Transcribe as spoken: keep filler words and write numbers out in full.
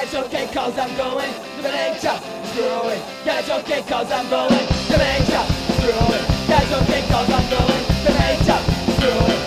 it's okay cause I'm going to the nature, screw it. Yeah, it's okay cause I'm going to the nature, screw it. Yeah, it's okay cause I'm going to the nature, screw it.